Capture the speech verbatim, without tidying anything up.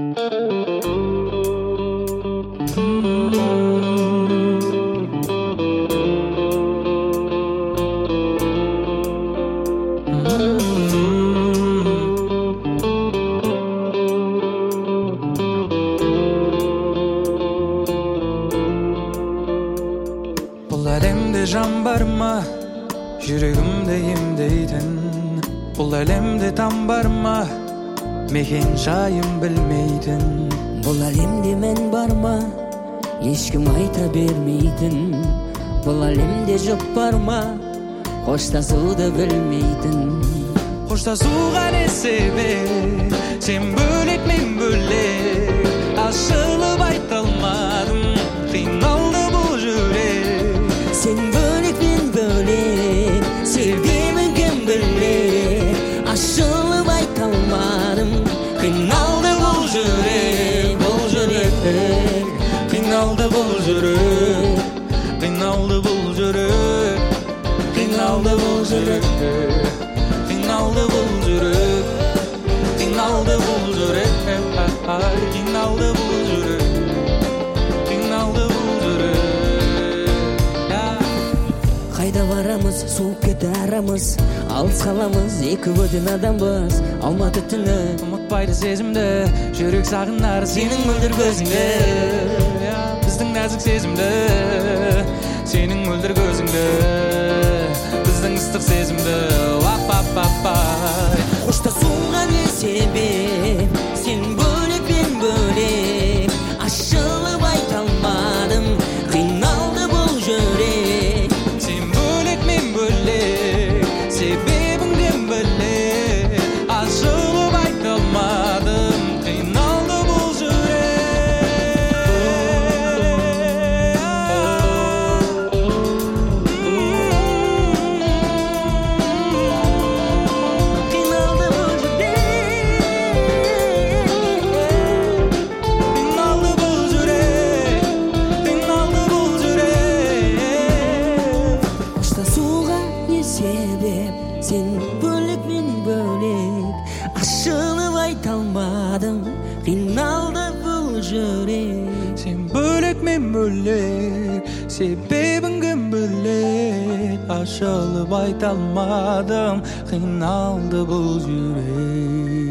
Бұл әлемде жан бар ма, жүрегімде емдейтін? Бұл әлемде там бар ма, мекен жайым білмейтін? Бұл әлемде мен бар ма, ешкім айта бермейтін? Бұл әлемде жоқ бар ма, қоштасуды білмейтін? Қоштасуға не себеп, сен бөлек мен бөлек, ашылып айта алмадым, қиналды бұл жүрек. Сен бөлек мен бөлек, себебін кім білер, ашылып айта алмадым, қиналды бұл жүрек, бұл жүрек, Қиналды бұл жүрек, қиналды бұл жүрек, қиналды бұл жүрек, қиналды бұл жүрек, қиналды бұл жүрек, қиналды бұл жүрек, қиналды бұл жүрек. Қайда барамыз, суып кетті арамыз, алыс қаламыз, екі бөтен адамбыз. Алматы түні ұмытпайды сезімді, жүрек сағынар сенің мөлдір көзіңді. Біздің нәзік сезімді, сенің мөлдір көзіңді, біздің ыстық сезімді. Вап-вап-вап-вай. Қоштасуға не себеп, сен бөлек мен бөлек, ашылып айта алмадым, қиналды бұл жүрек. Сен бөлек мен бөлек, себебің кім білер, ашылып айта алмадым, қиналды бұл жүрек. Қиналды бұл жүрек, Қиналды бұл жүрек, қоштасуға не себеп, сен бөлек мен бөлек, ашылып айта алмадым, қиналды бұл жүрек. сен бөлек мен бөлек, себебің кім білер, ашылып айта алмадым, қиналды бұл жүрек.